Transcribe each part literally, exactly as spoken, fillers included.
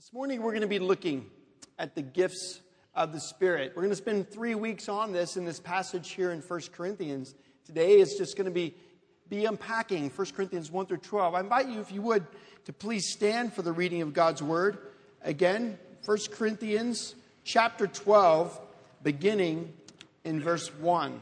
This morning we're going to be looking at the gifts of the Spirit. We're going to spend three weeks on this in this passage here in First Corinthians. Today is just going to be, be unpacking First Corinthians one through twelve. I invite you, if you would, to please stand for the reading of God's Word. Again, First Corinthians chapter twelve, beginning in verse one.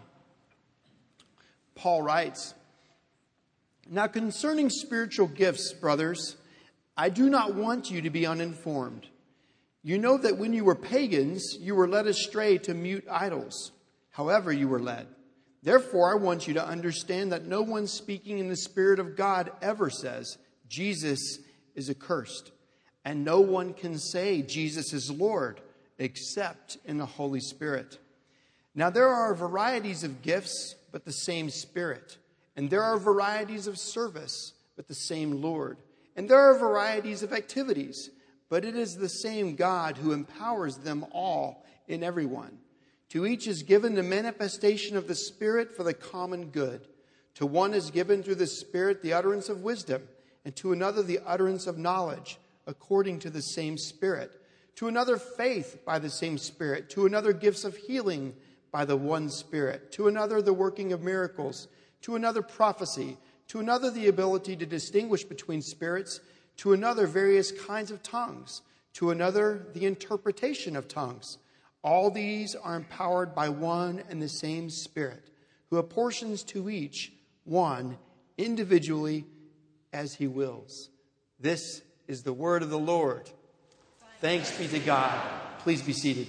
Paul writes, "Now concerning spiritual gifts, brothers, I do not want you to be uninformed. You know that when you were pagans, you were led astray to mute idols. However you were led. Therefore, I want you to understand that no one speaking in the Spirit of God ever says, 'Jesus is accursed.' And no one can say, 'Jesus is Lord,' except in the Holy Spirit. Now there are varieties of gifts, but the same Spirit. And there are varieties of service, but the same Lord. And there are varieties of activities, but it is the same God who empowers them all in everyone. To each is given the manifestation of the Spirit for the common good. To one is given through the Spirit the utterance of wisdom, and to another the utterance of knowledge, according to the same Spirit. To another faith by the same Spirit. To another gifts of healing by the one Spirit. To another the working of miracles. To another prophecy. To another the ability to distinguish between spirits. To another various kinds of tongues. To another the interpretation of tongues. All these are empowered by one and the same Spirit, who apportions to each one individually as he wills." This is the word of the Lord. Thanks be to God. Please be seated.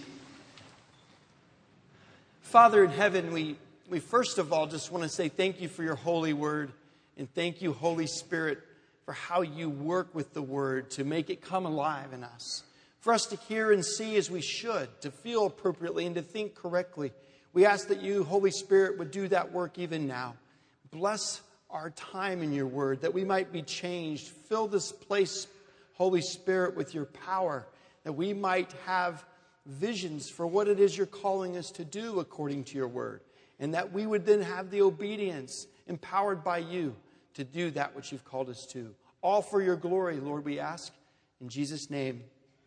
Father in heaven, we, we first of all just want to say thank you for your holy word. And thank you, Holy Spirit, for how you work with the word to make it come alive in us. For us to hear and see as we should, to feel appropriately and to think correctly. We ask that you, Holy Spirit, would do that work even now. Bless our time in your word, that we might be changed. Fill this place, Holy Spirit, with your power, that we might have visions for what it is you're calling us to do according to your word. And that we would then have the obedience empowered by you to do that which you've called us to. All for your glory, Lord, we ask. In Jesus' name,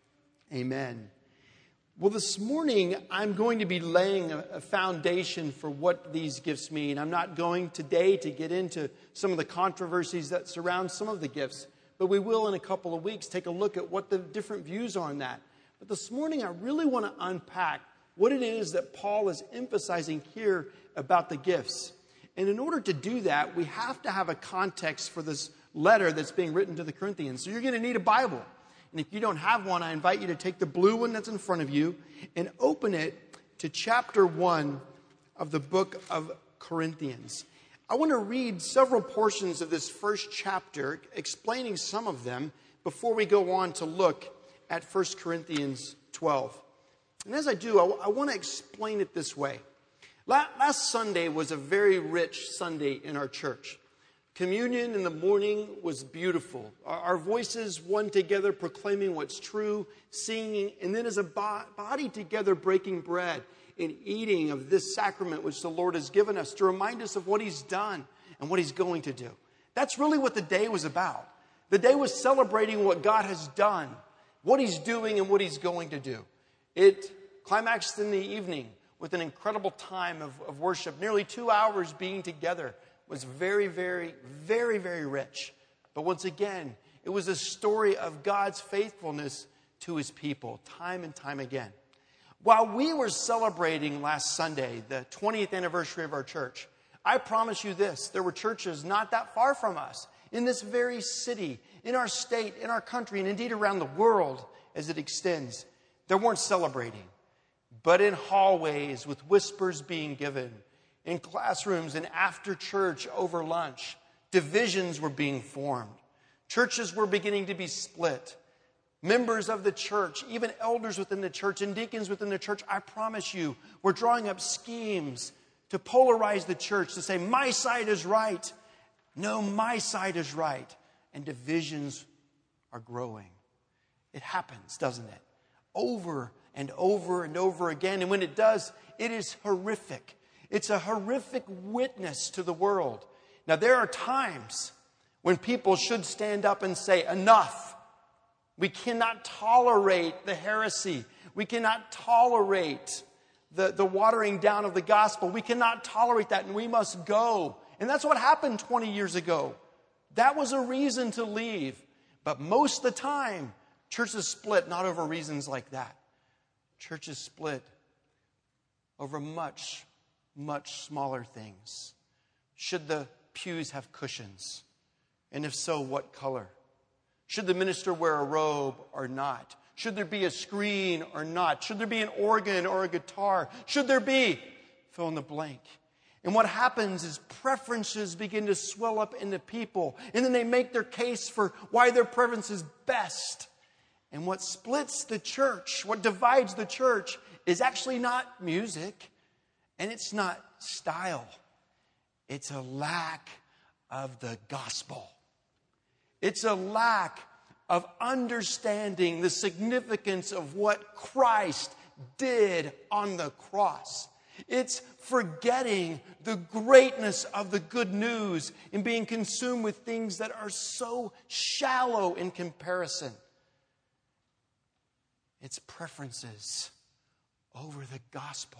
amen. Well, this morning, I'm going to be laying a foundation for what these gifts mean. I'm not going today to get into some of the controversies that surround some of the gifts, but we will in a couple of weeks take a look at what the different views are on that. But this morning, I really want to unpack what it is that Paul is emphasizing here about the gifts. And in order to do that, we have to have a context for this letter that's being written to the Corinthians. So you're going to need a Bible. And if you don't have one, I invite you to take the blue one that's in front of you and open it to chapter one of the book of Corinthians. I want to read several portions of this first chapter, explaining some of them, before we go on to look at First Corinthians twelve. And as I do, I, I want to explain it this way. Last Sunday was a very rich Sunday in our church. Communion in the morning was beautiful. Our voices one together proclaiming what's true, singing, and then as a body together breaking bread and eating of this sacrament which the Lord has given us to remind us of what he's done and what he's going to do. That's really what the day was about. The day was celebrating what God has done, what he's doing, and what he's going to do. It climaxed in the evening with an incredible time of, of worship. Nearly two hours being together was very, very, very, very rich. But once again, it was a story of God's faithfulness to his people, time and time again. While we were celebrating last Sunday, the twentieth anniversary of our church, I promise you this, there were churches not that far from us, in this very city, in our state, in our country, and indeed around the world as it extends, that weren't celebrating. But in hallways with whispers being given, in classrooms and after church over lunch, divisions were being formed. Churches were beginning to be split. Members of the church, even elders within the church and deacons within the church, I promise you, were drawing up schemes to polarize the church, to say, my side is right. No, my side is right. And divisions are growing. It happens, doesn't it? Over and over and over again. And when it does, it is horrific. It's a horrific witness to the world. Now, there are times when people should stand up and say, enough. We cannot tolerate the heresy. We cannot tolerate the, the watering down of the gospel. We cannot tolerate that, and we must go. And that's what happened twenty years ago. That was a reason to leave. But most of the time, churches split not over reasons like that. Churches split over much, much smaller things. Should the pews have cushions? And if so, what color? Should the minister wear a robe or not? Should there be a screen or not? Should there be an organ or a guitar? Should there be? Fill in the blank. And what happens is preferences begin to swell up in the people. And then they make their case for why their preference is best. And what splits the church, what divides the church, is actually not music. And it's not style. It's a lack of the gospel. It's a lack of understanding the significance of what Christ did on the cross. It's forgetting the greatness of the good news and being consumed with things that are so shallow in comparison. It's preferences over the gospel.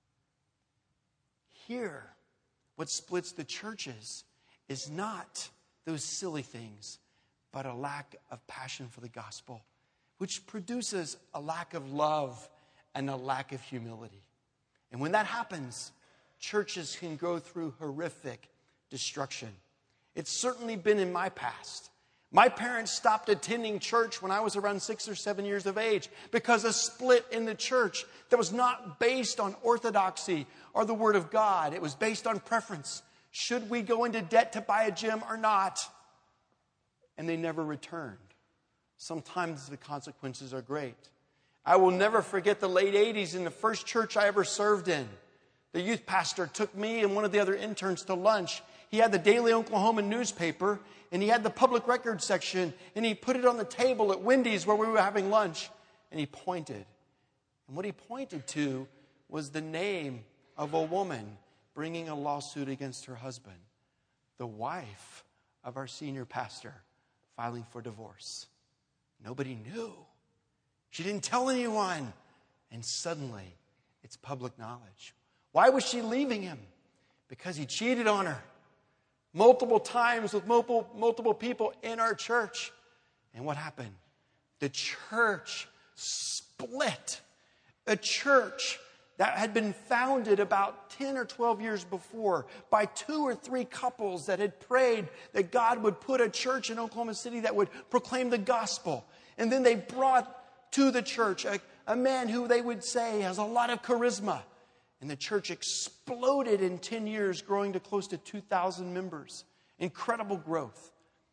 Here, what splits the churches is not those silly things, but a lack of passion for the gospel, which produces a lack of love and a lack of humility. And when that happens, churches can go through horrific destruction. It's certainly been in my past. My parents stopped attending church when I was around six or seven years of age because a split in the church that was not based on orthodoxy or the Word of God. It was based on preference. Should we go into debt to buy a gym or not? And they never returned. Sometimes the consequences are great. I will never forget the late eighties in the first church I ever served in. The youth pastor took me and one of the other interns to lunch. He had the Daily Oklahoman newspaper, and he had the public records section, and he put it on the table at Wendy's where we were having lunch, and he pointed. And what he pointed to was the name of a woman bringing a lawsuit against her husband, the wife of our senior pastor, filing for divorce. Nobody knew. She didn't tell anyone. And suddenly, it's public knowledge. Why was she leaving him? Because he cheated on her multiple times with multiple, multiple people in our church. And what happened? The church split. A church that had been founded about ten or twelve years before by two or three couples that had prayed that God would put a church in Oklahoma City that would proclaim the gospel. And then they brought to the church a, a man who they would say has a lot of charisma. And the church exploded in ten years, growing to close to two thousand members. Incredible growth.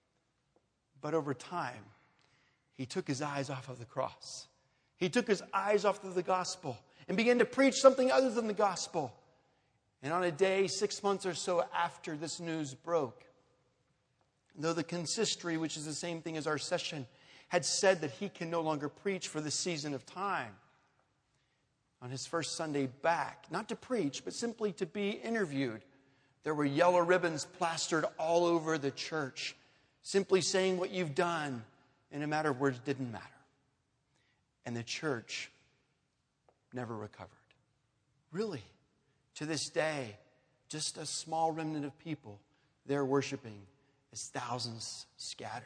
But over time, he took his eyes off of the cross. He took his eyes off of the gospel and began to preach something other than the gospel. And on a day, six months or so after this news broke, though the consistory, which is the same thing as our session, had said that he can no longer preach for the season of time, on his first Sunday back, not to preach, but simply to be interviewed, there were yellow ribbons plastered all over the church, simply saying what you've done in a matter of words didn't matter. And the church never recovered. Really, to this day, just a small remnant of people there worshiping as thousands scattered.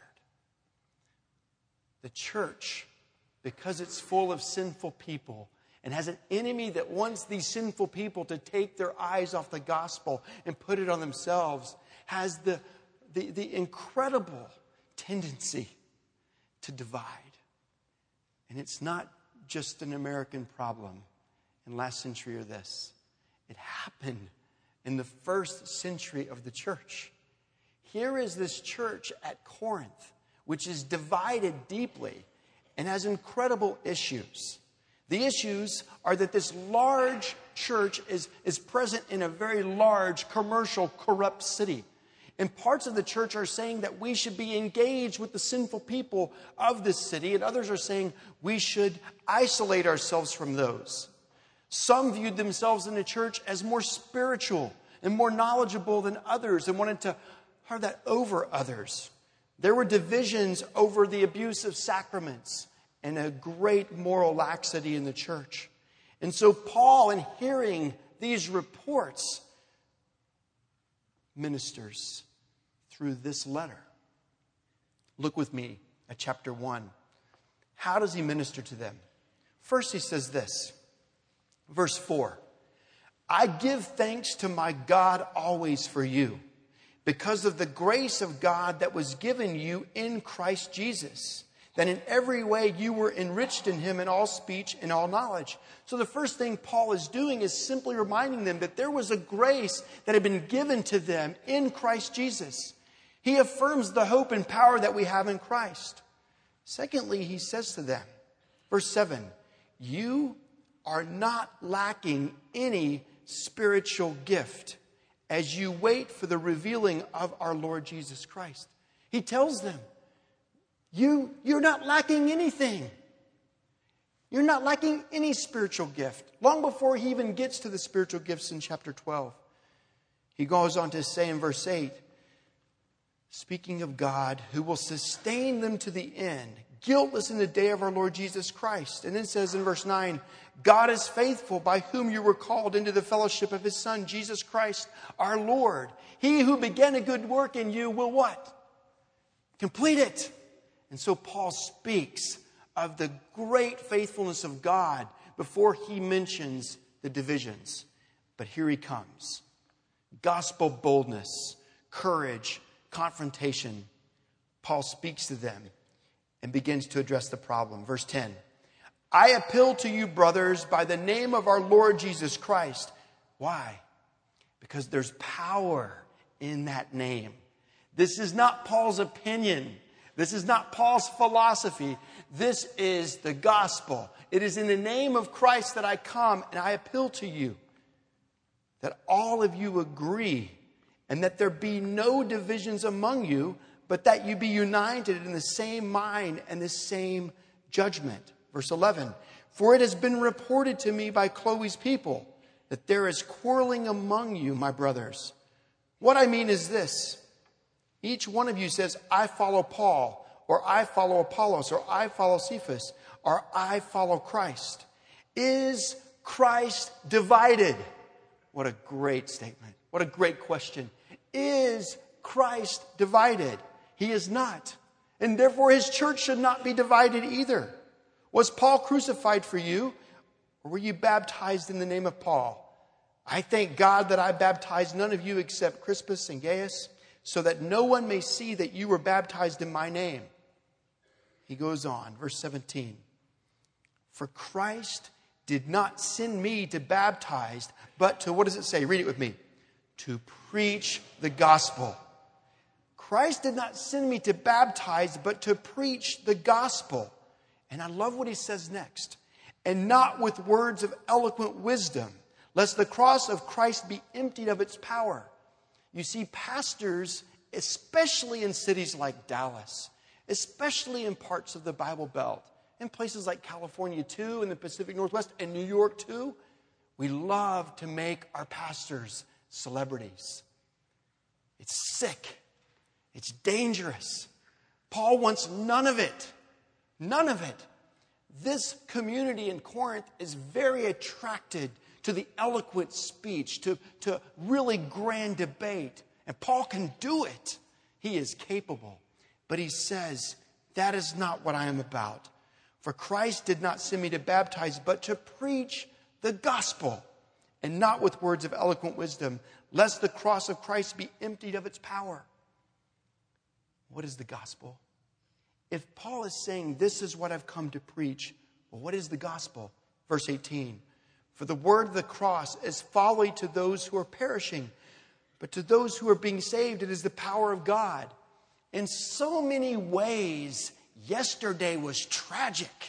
The church, because it's full of sinful people and has an enemy that wants these sinful people to take their eyes off the gospel and put it on themselves, has the, the, the incredible tendency to divide. And it's not just an American problem in last century or this. It happened in the first century of the church. Here is this church at Corinth, which is divided deeply and has incredible issues. The issues are that this large church is, is present in a very large, commercial, corrupt city. And parts of the church are saying that we should be engaged with the sinful people of this city, and others are saying we should isolate ourselves from those. Some viewed themselves in the church as more spiritual and more knowledgeable than others and wanted to have that over others. There were divisions over the abuse of sacraments and a great moral laxity in the church. And so Paul, in hearing these reports, ministers through this letter. Look with me at chapter one. How does he minister to them? First, he says this, verse four. I give thanks to my God always for you, because of the grace of God that was given you in Christ Jesus, that in every way you were enriched in him in all speech and all knowledge. So the first thing Paul is doing is simply reminding them that there was a grace that had been given to them in Christ Jesus. He affirms the hope and power that we have in Christ. Secondly, he says to them, verse seven, you are not lacking any spiritual gift as you wait for the revealing of our Lord Jesus Christ. He tells them, you, you're not lacking anything. You're not lacking any spiritual gift. Long before he even gets to the spiritual gifts in chapter twelve, he goes on to say in verse eight, speaking of God who will sustain them to the end, guiltless in the day of our Lord Jesus Christ. And then it says in verse nine, God is faithful, by whom you were called into the fellowship of his Son, Jesus Christ, our Lord. He who began a good work in you will what? Complete it. And so Paul speaks of the great faithfulness of God before he mentions the divisions. But here he comes. Gospel boldness, courage, confrontation. Paul speaks to them and begins to address the problem. Verse ten. I appeal to you, brothers, by the name of our Lord Jesus Christ. Why? Because there's power in that name. This is not Paul's opinion. This is not Paul's philosophy. This is the gospel. It is in the name of Christ that I come and I appeal to you that all of you agree and that there be no divisions among you, but that you be united in the same mind and the same judgment. Verse eleven, for it has been reported to me by Chloe's people that there is quarreling among you, my brothers. What I mean is this. Each one of you says, I follow Paul, or I follow Apollos, or I follow Cephas, or I follow Christ. Is Christ divided? What a great statement. What a great question. Is Christ divided? He is not. And therefore his church should not be divided either. Was Paul crucified for you, or were you baptized in the name of Paul? I thank God that I baptized none of you except Crispus and Gaius, so that no one may see that you were baptized in my name. He goes on, verse seventeen. For Christ did not send me to baptize, but to, what does it say? Read it with me. To preach the gospel. Christ did not send me to baptize, but to preach the gospel. And I love what he says next. And not with words of eloquent wisdom, lest the cross of Christ be emptied of its power. You see, pastors, especially in cities like Dallas, especially in parts of the Bible Belt, in places like California too, in the Pacific Northwest, and New York too, we love to make our pastors celebrities. It's sick. It's dangerous. Paul wants none of it. None of it. This community in Corinth is very attracted to the eloquent speech, to, to really grand debate. And Paul can do it. He is capable. But he says, that is not what I am about. For Christ did not send me to baptize, but to preach the gospel, and not with words of eloquent wisdom, lest the cross of Christ be emptied of its power. What is the gospel? If Paul is saying, this is what I've come to preach, well, what is the gospel? Verse eighteen, for the word of the cross is folly to those who are perishing, but to those who are being saved, it is the power of God. In so many ways, yesterday was tragic.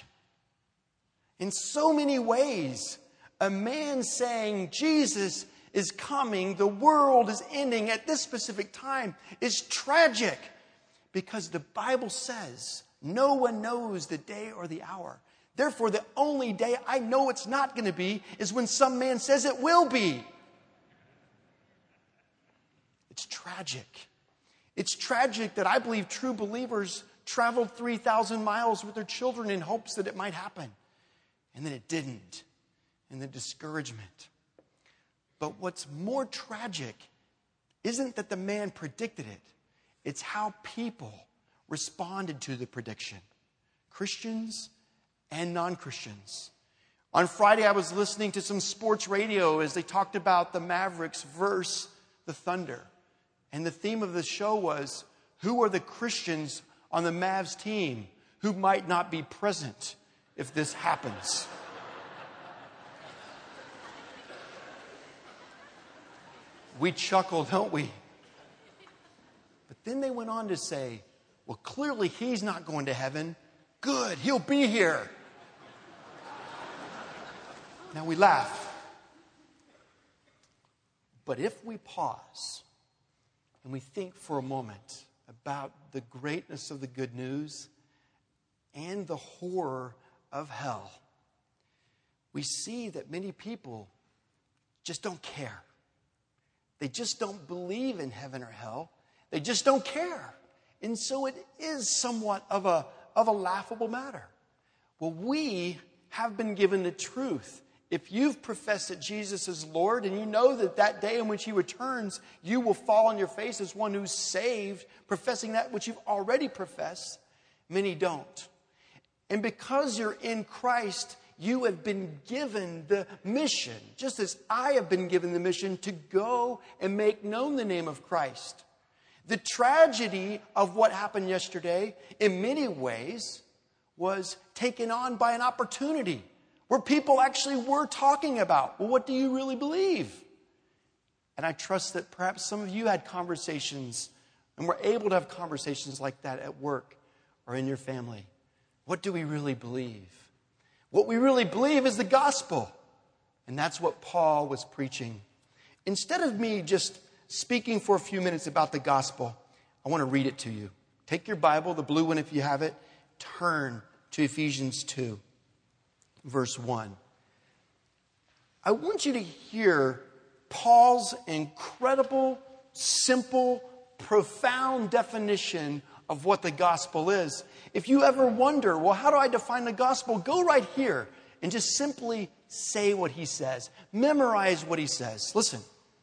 In so many ways, a man saying, Jesus is coming, the world is ending at this specific time, is tragic. Because the Bible says no one knows the day or the hour. Therefore, the only day I know it's not going to be is when some man says it will be. It's tragic. It's tragic that I believe true believers traveled three thousand miles with their children in hopes that it might happen. And then it didn't. And the discouragement. But what's more tragic isn't that the man predicted it. It's how people responded to the prediction. Christians and non-Christians. On Friday, I was listening to some sports radio as they talked about the Mavericks versus the Thunder. And the theme of the show was, who are the Christians on the Mavs team who might not be present if this happens? We chuckle, don't we? But then they went on to say, well, clearly he's not going to heaven. Good, he'll be here. Now we laugh. But if we pause and we think for a moment about the greatness of the good news and the horror of hell, we see that many people just don't care. They just don't believe in heaven or hell. They just don't care. And so it is somewhat of a, of a laughable matter. Well, we have been given the truth. If you've professed that Jesus is Lord and you know that that day in which he returns, you will fall on your face as one who's saved, professing that which you've already professed, many don't. And because you're in Christ, you have been given the mission, just as I have been given the mission, to go and make known the name of Christ. The tragedy of what happened yesterday, in many ways, was taken on by an opportunity where people actually were talking about, well, what do you really believe? And I trust that perhaps some of you had conversations and were able to have conversations like that at work or in your family. What do we really believe? What we really believe is the gospel. And that's what Paul was preaching. Instead of me just speaking for a few minutes about the gospel, I want to read it to you. Take your Bible, the blue one if you have it, turn to Ephesians two, verse one. I want you to hear Paul's incredible, simple, profound definition of what the gospel is. If you ever wonder, well, how do I define the gospel? Go right here and just simply say what he says. Memorize what he says. Listen.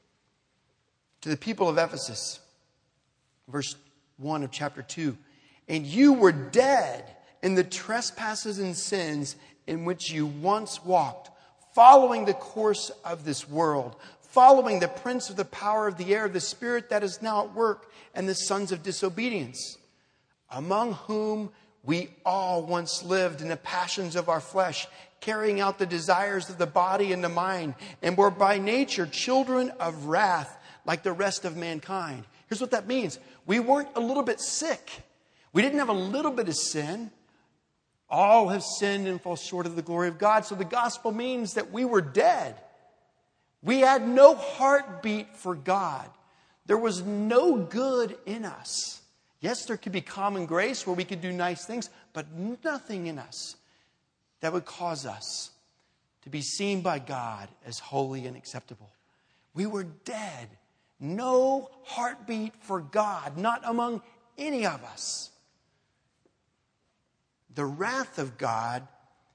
To the people of Ephesus, verse one of chapter two. And you were dead in the trespasses and sins in which you once walked, following the course of this world, following the prince of the power of the air, the spirit that is now at work, and the sons of disobedience, among whom we all once lived in the passions of our flesh, carrying out the desires of the body and the mind, and were by nature children of wrath, like the rest of mankind. Here's what that means. We weren't a little bit sick. We didn't have a little bit of sin. All have sinned and fall short of the glory of God. So the gospel means that we were dead. We had no heartbeat for God. There was no good in us. Yes, there could be common grace where we could do nice things, but nothing in us that would cause us to be seen by God as holy and acceptable. We were dead. No heartbeat for God, not among any of us. The wrath of God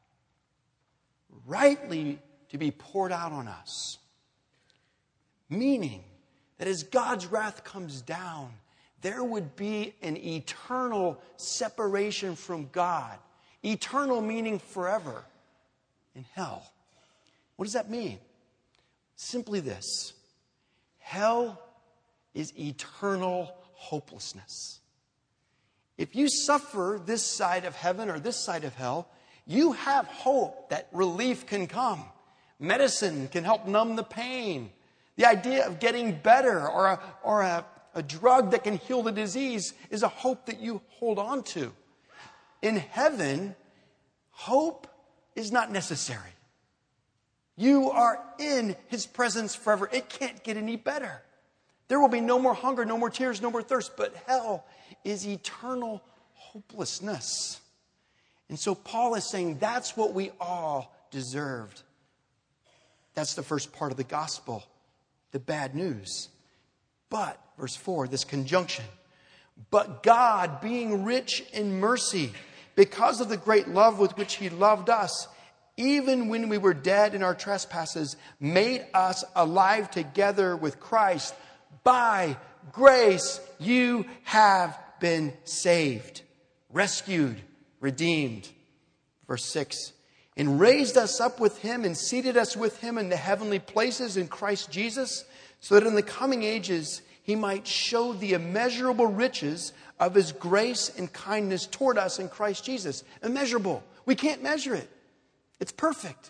rightly to be poured out on us. Meaning that as God's wrath comes down, there would be an eternal separation from God. Eternal meaning forever in hell. What does that mean? Simply this. Hell is eternal hopelessness. If you suffer this side of heaven or this side of hell, you have hope that relief can come. Medicine can help numb the pain. The idea of getting better or a, or a, a drug that can heal the disease is a hope that you hold on to. In heaven, hope is not necessary. You are in his presence forever. It can't get any better. There will be no more hunger, no more tears, no more thirst. But hell is eternal hopelessness. And so Paul is saying that's what we all deserved. That's the first part of the gospel, the bad news. But, verse four, this conjunction. But God, being rich in mercy, because of the great love with which he loved us, even when we were dead in our trespasses, made us alive together with Christ. By grace you have been saved, rescued, redeemed. Verse six. And raised us up with him and seated us with him in the heavenly places in Christ Jesus, so that in the coming ages he might show the immeasurable riches of his grace and kindness toward us in Christ Jesus. Immeasurable. We can't measure it. It's perfect.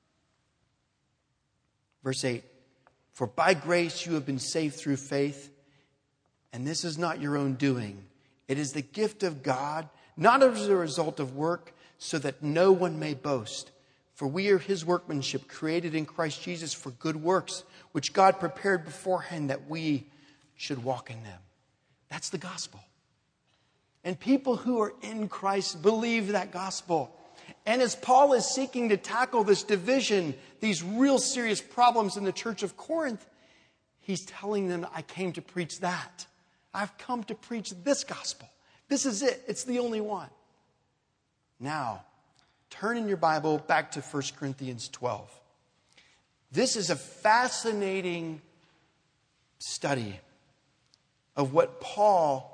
Verse eight. For by grace you have been saved through faith, and this is not your own doing. It is the gift of God, not as a result of work, so that no one may boast. For we are his workmanship, created in Christ Jesus for good works, which God prepared beforehand that we should walk in them. That's the gospel. And people who are in Christ believe that gospel. And as Paul is seeking to tackle this division, these real serious problems in the church of Corinth, he's telling them, I came to preach that. I've come to preach this gospel. This is it. It's the only one. Now, turn in your Bible back to First Corinthians twelve. This is a fascinating study of what Paul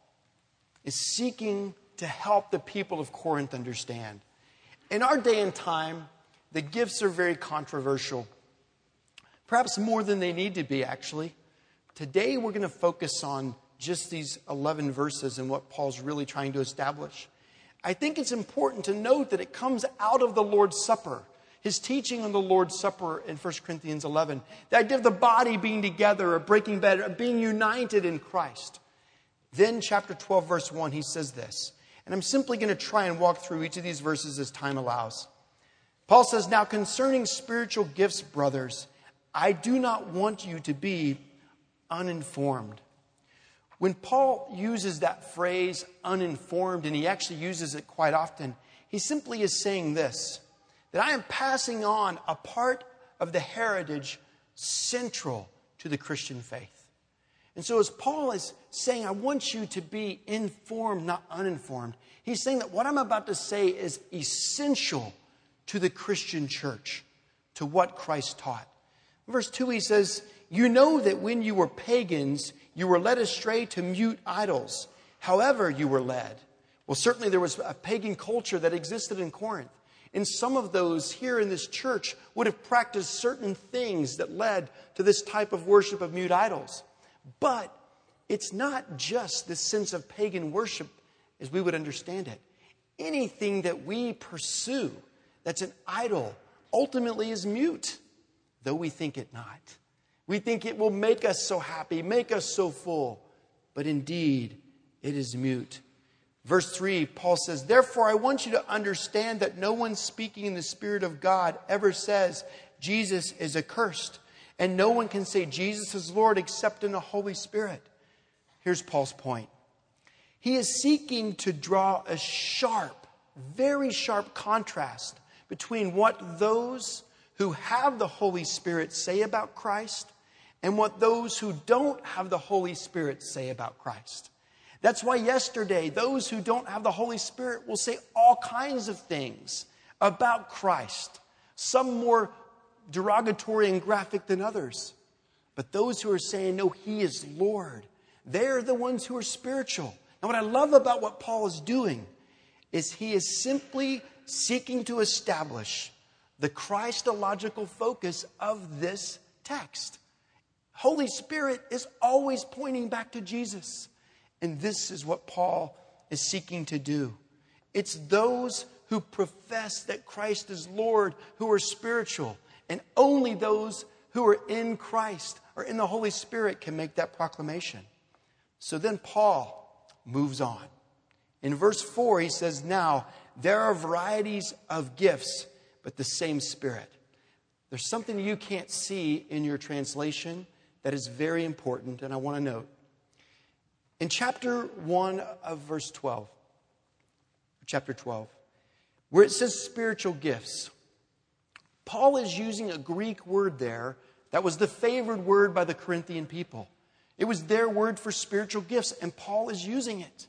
is seeking to help the people of Corinth understand. In our day and time, the gifts are very controversial. Perhaps more than they need to be, actually. Today, we're going to focus on just these eleven verses and what Paul's really trying to establish. I think it's important to note that it comes out of the Lord's Supper. His teaching on the Lord's Supper in First Corinthians eleven. The idea of the body being together, or breaking bread, or being united in Christ. Then chapter twelve, verse one, he says this. And I'm simply going to try and walk through each of these verses as time allows. Paul says, now concerning spiritual gifts, brothers, I do not want you to be uninformed. When Paul uses that phrase, uninformed, and he actually uses it quite often, he simply is saying this, that I am passing on a part of the heritage central to the Christian faith. And so as Paul is saying, I want you to be informed, not uninformed, he's saying that what I'm about to say is essential to the Christian church, to what Christ taught. In verse two, he says, you know that when you were pagans, you were led astray to mute idols. However you were led. Well, certainly there was a pagan culture that existed in Corinth. And some of those here in this church would have practiced certain things that led to this type of worship of mute idols. But it's not just this sense of pagan worship as we would understand it. Anything that we pursue that's an idol ultimately is mute, though we think it not. We think it will make us so happy, make us so full. But indeed, it is mute. Verse three, Paul says, therefore I want you to understand that no one speaking in the Spirit of God ever says Jesus is accursed. And no one can say Jesus is Lord except in the Holy Spirit. Here's Paul's point. He is seeking to draw a sharp, very sharp contrast between what those who have the Holy Spirit say about Christ and what those who don't have the Holy Spirit say about Christ. That's why yesterday, those who don't have the Holy Spirit will say all kinds of things about Christ. Some more derogatory and graphic than others. But those who are saying, no, he is Lord, they're the ones who are spiritual. Now, what I love about what Paul is doing is he is simply seeking to establish the Christological focus of this text. Holy Spirit is always pointing back to Jesus. And this is what Paul is seeking to do. It's those who profess that Christ is Lord who are spiritual. And only those who are in Christ or in the Holy Spirit can make that proclamation. So then Paul moves on. In verse four, he says, now, there are varieties of gifts, but the same Spirit. There's something you can't see in your translation that is very important, and I want to note. In chapter one of verse twelve, chapter twelve, where it says spiritual gifts, Paul is using a Greek word there that was the favored word by the Corinthian people. It was their word for spiritual gifts, and Paul is using it.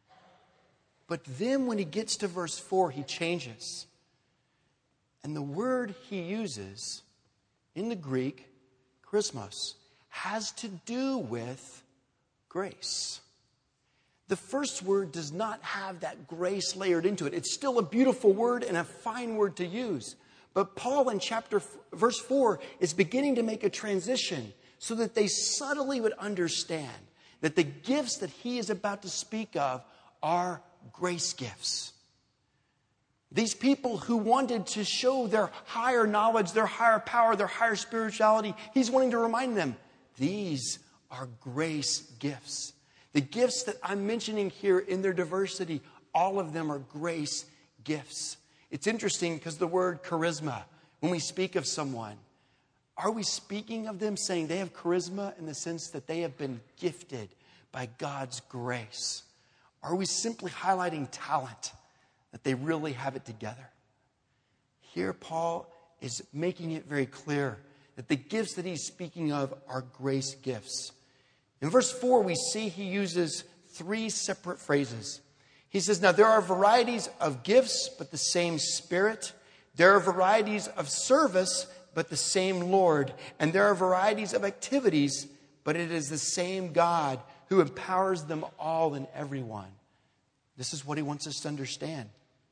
But then when he gets to verse four, he changes. And the word he uses in the Greek, charismos, has to do with grace. The first word does not have that grace layered into it. It's still a beautiful word and a fine word to use. But Paul in chapter verse four is beginning to make a transition so that they subtly would understand that the gifts that he is about to speak of are grace gifts. These people who wanted to show their higher knowledge, their higher power, their higher spirituality, he's wanting to remind them, these are grace gifts. The gifts that I'm mentioning here in their diversity, all of them are grace gifts. It's interesting because the word charisma, when we speak of someone, are we speaking of them saying they have charisma in the sense that they have been gifted by God's grace? Are we simply highlighting talent, that they really have it together? Here Paul is making it very clear that the gifts that he's speaking of are grace gifts. In verse four, we see he uses three separate phrases. He says, now there are varieties of gifts, but the same Spirit. There are varieties of service, but the same Lord. And there are varieties of activities, but it is the same God who empowers them all and everyone. This is what he wants us to understand.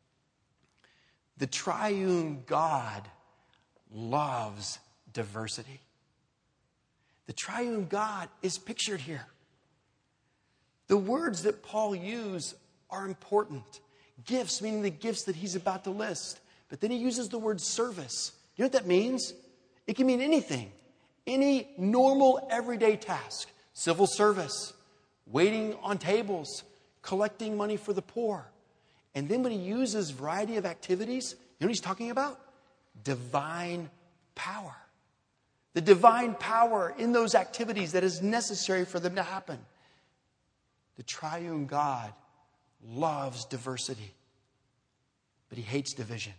The triune God loves diversity. The triune God is pictured here. The words that Paul used are important. Gifts, meaning the gifts that he's about to list. But then he uses the word service. You know what that means? It can mean anything. Any normal, everyday task. Civil service. Waiting on tables. Collecting money for the poor. And then when he uses variety of activities, you know what he's talking about? Divine power. The divine power in those activities that is necessary for them to happen. The triune God loves diversity, but he hates division.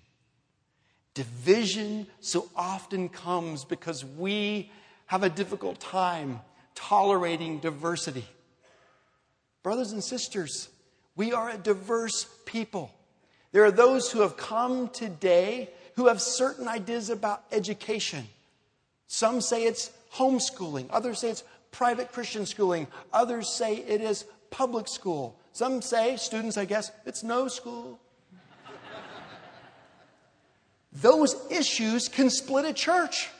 Division so often comes because we have a difficult time tolerating diversity. Brothers and sisters, we are a diverse people. There are those who have come today who have certain ideas about education. Some say it's homeschooling. Others say it's private Christian schooling. Others say it is public school. Some say, students I guess, it's no school. Those issues can split a church.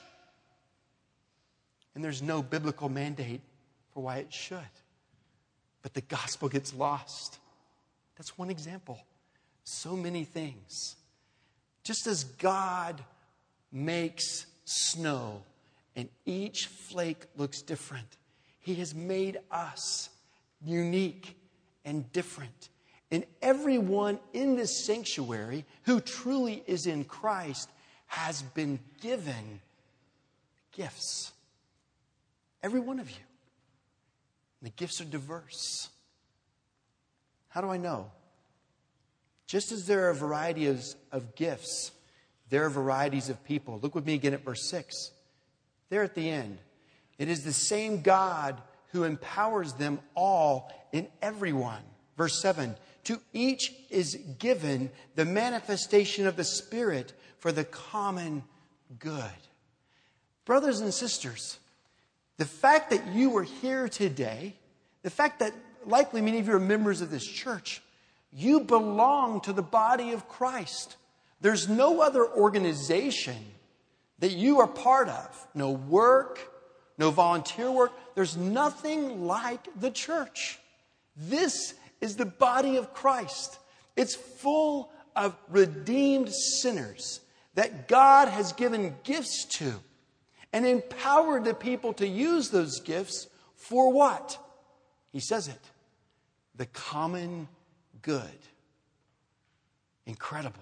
And there's no biblical mandate for why it should. But the gospel gets lost. That's one example. So many things. Just as God makes snow and each flake looks different, he has made us unique and different. And everyone in this sanctuary who truly is in Christ has been given gifts. Every one of you. The gifts are diverse. How do I know? Just as there are varieties of gifts, there are varieties of people. Look with me again at verse six. There at the end. It is the same God who empowers them all in everyone. Verse seven. To each is given the manifestation of the Spirit for the common good. Brothers and sisters, the fact that you are here today, the fact that likely many of you are members of this church, you belong to the body of Christ. There's no other organization that you are part of. No work, no volunteer work. There's nothing like the church. This is the body of Christ. It's full of redeemed sinners that God has given gifts to and empowered the people to use those gifts for what? He says it. The common good. Incredible.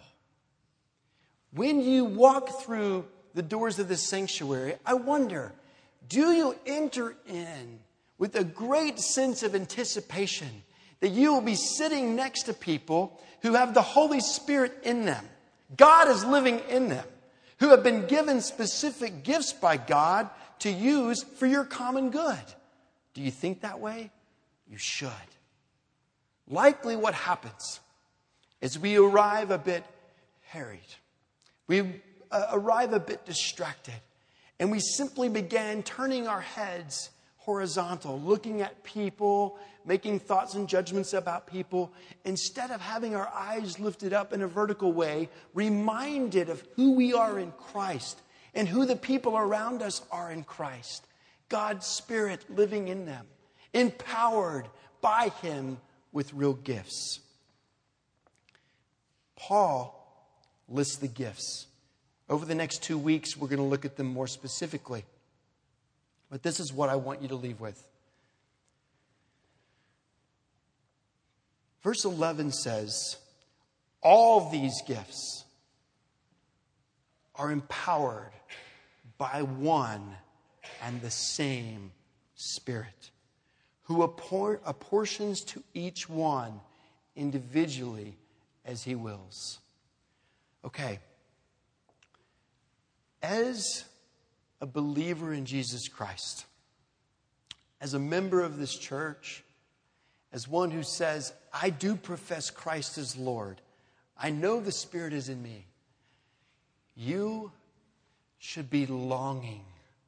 When you walk through the doors of this sanctuary, I wonder, do you enter in with a great sense of anticipation that you will be sitting next to people who have the Holy Spirit in them? God is living in them, who have been given specific gifts by God to use for your common good. Do you think that way? You should. Likely what happens is we arrive a bit harried. We uh, arrive a bit distracted. And we simply began turning our heads horizontal, looking at people, making thoughts and judgments about people, instead of having our eyes lifted up in a vertical way, reminded of who we are in Christ and who the people around us are in Christ. God's Spirit living in them, empowered by Him with real gifts. Paul lists the gifts. Over the next two weeks, we're going to look at them more specifically. But this is what I want you to leave with. Verse eleven says, all these gifts are empowered by one and the same Spirit, who appor- apportions to each one individually as He wills. Okay. As a believer in Jesus Christ, as a member of this church, as one who says, I do profess Christ as Lord, I know the Spirit is in me, you should be longing,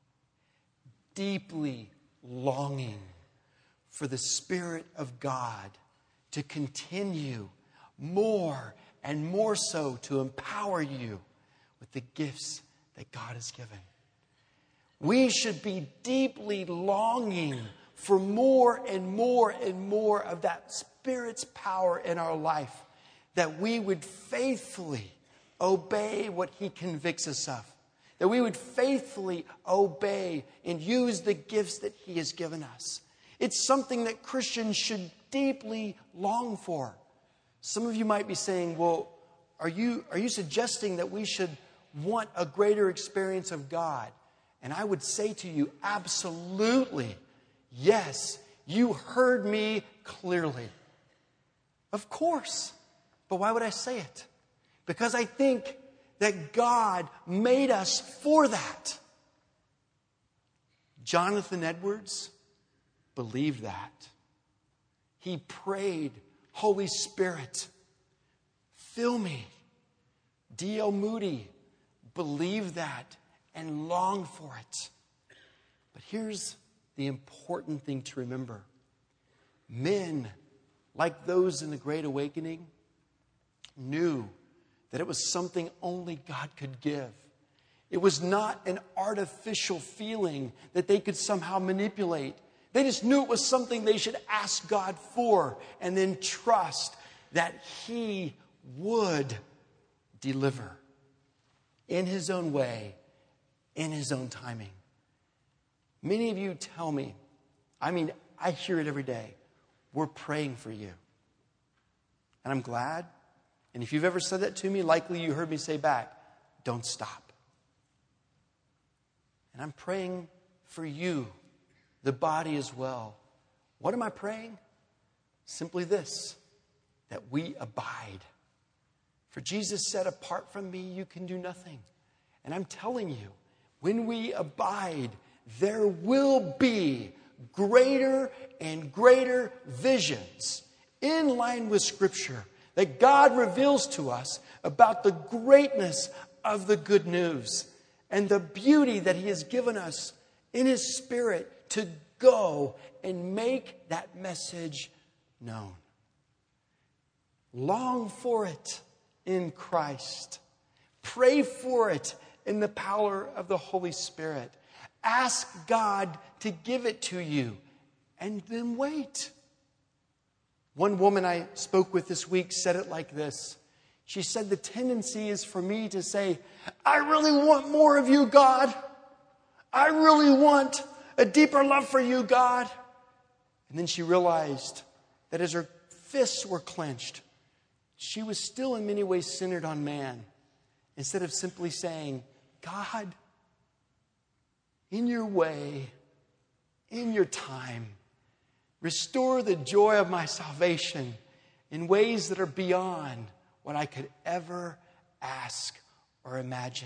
deeply longing for the Spirit of God to continue more and more so to empower you with the gifts that God has given. We should be deeply longing for more and more and more of that Spirit's power in our life, that we would faithfully obey what He convicts us of, that we would faithfully obey and use the gifts that He has given us. It's something that Christians should deeply long for. Some of you might be saying, well, are you, are you suggesting that we should want a greater experience of God? And I would say to you, absolutely, yes, you heard me clearly. Of course. But why would I say it? Because I think that God made us for that. Jonathan Edwards believed that. He prayed, Holy Spirit, fill me. D L Moody believed that and longed for it. But here's the important thing to remember. Men, like those in the Great Awakening, knew that it was something only God could give. It was not an artificial feeling that they could somehow manipulate. They just knew it was something they should ask God for and then trust that He would deliver in His own way, in His own timing. Many of you tell me, I mean, I hear it every day, we're praying for you. And I'm glad. And if you've ever said that to me, likely you heard me say back, don't stop. And I'm praying for you, the body as well. What am I praying? Simply this, that we abide. For Jesus said, apart from me, you can do nothing. And I'm telling you, when we abide, there will be greater and greater visions in line with Scripture that God reveals to us about the greatness of the good news and the beauty that He has given us in His Spirit to go and make that message known. Long for it in Christ. Pray for it in the power of the Holy Spirit. Ask God to give it to you and then wait. One woman I spoke with this week said it like this. She said, the tendency is for me to say, I really want more of you, God. I really want a deeper love for you, God. And then she realized that as her fists were clenched, she was still in many ways centered on man. Instead of simply saying, God, in your way, in your time, restore the joy of my salvation in ways that are beyond what I could ever ask or imagine.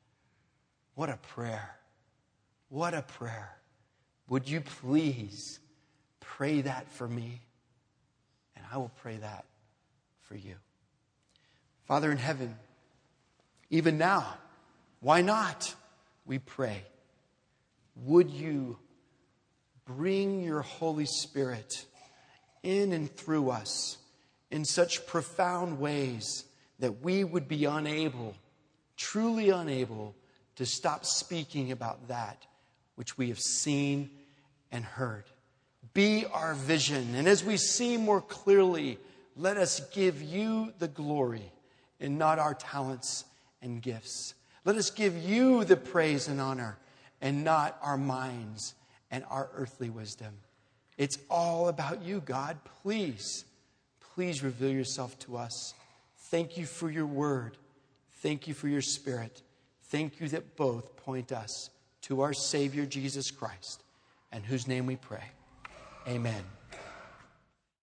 What a prayer. What a prayer. Would you please Pray that for me, and I will pray that for you. Father in heaven, even now, why not? We pray. Would you bring your Holy Spirit in and through us in such profound ways that we would be unable, truly unable, to stop speaking about that which we have seen and heard. Be our vision. And as we see more clearly, let us give you the glory and not our talents and gifts. Let us give you the praise and honor and not our minds and our earthly wisdom. It's all about you, God. Please, please reveal yourself to us. Thank you for your word. Thank you for your Spirit. Thank you that both point us to our Savior, Jesus Christ, in whose name we pray. Amen.